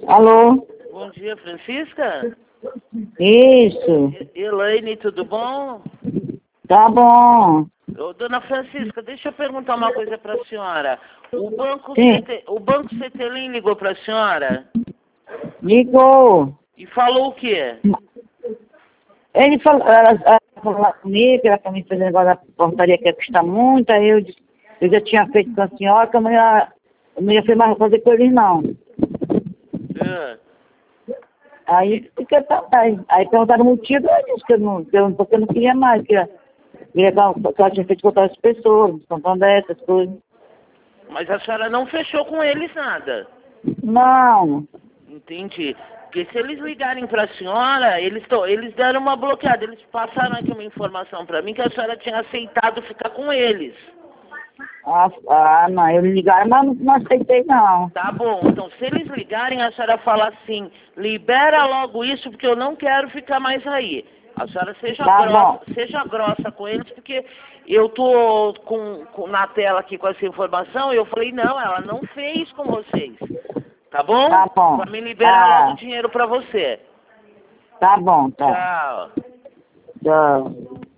Alô? Bom dia, Francisca. Isso, Elaine, tudo bom? tá bom. Ô, dona Francisca, deixa eu perguntar uma coisa para a senhora. Sim, O Banco CTLM ligou para a senhora ligou. e falou o quê? Ele falou, ela falou lá comigo, que era pra mim fazer negócio da portaria que ia custar muito, aí eu disse, eu já tinha feito com a senhora, que eu não ia fazer com eles não. Ah, Aí perguntaram o motivo, eu disse que porque eu não queria mais, que ela tinha feito com outras pessoas, Santander, essas coisas. mas a senhora não fechou com eles nada. Não, Entendi. Porque se eles ligarem para a senhora, eles deram uma bloqueada. Eles passaram aqui uma informação para mim que a senhora tinha aceitado ficar com eles. não, eles ligaram, mas não aceitei não. Tá bom, então se eles ligarem, a senhora fala assim, libera logo isso porque eu não quero ficar mais aí. A senhora Tá bom, seja grossa com eles, porque eu tô na tela aqui com essa informação e eu falei, não, ela não fez com vocês. Tá bom? tá bom. Pra me liberar logo o dinheiro pra você. Tá bom, tá. Tchau. Tchau.